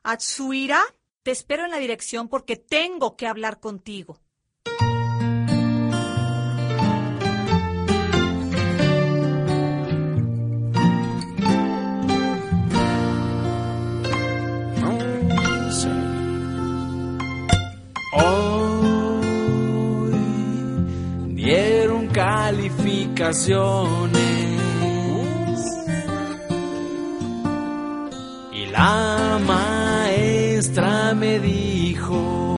Atsuhira, te espero en la dirección porque tengo que hablar contigo. Hoy dieron calificaciones y la maestra me dijo: